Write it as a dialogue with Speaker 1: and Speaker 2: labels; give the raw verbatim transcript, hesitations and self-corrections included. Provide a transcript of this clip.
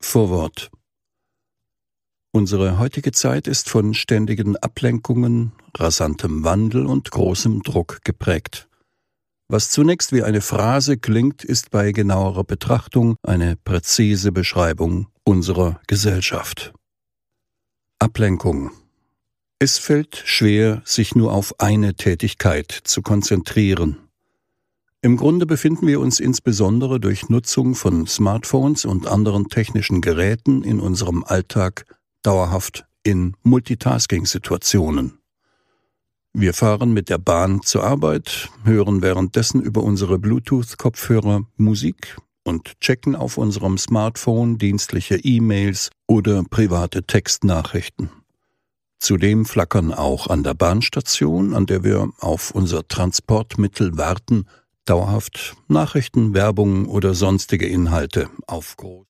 Speaker 1: Vorwort. Unsere heutige Zeit ist von ständigen Ablenkungen, rasantem Wandel und großem Druck geprägt. Was zunächst wie eine Phrase klingt, ist bei genauerer Betrachtung eine präzise Beschreibung unserer Gesellschaft. Ablenkung. Es fällt schwer, sich nur auf eine Tätigkeit zu konzentrieren. Im Grunde befinden wir uns insbesondere durch Nutzung von Smartphones und anderen technischen Geräten in unserem Alltag dauerhaft in Multitasking-Situationen. Wir fahren mit der Bahn zur Arbeit, hören währenddessen über unsere Bluetooth-Kopfhörer Musik und checken auf unserem Smartphone dienstliche E-Mails oder private Textnachrichten. Zudem flackern auch an der Bahnstation, an der wir auf unser Transportmittel warten, dauerhaft Nachrichten, Werbung oder sonstige Inhalte auf groß.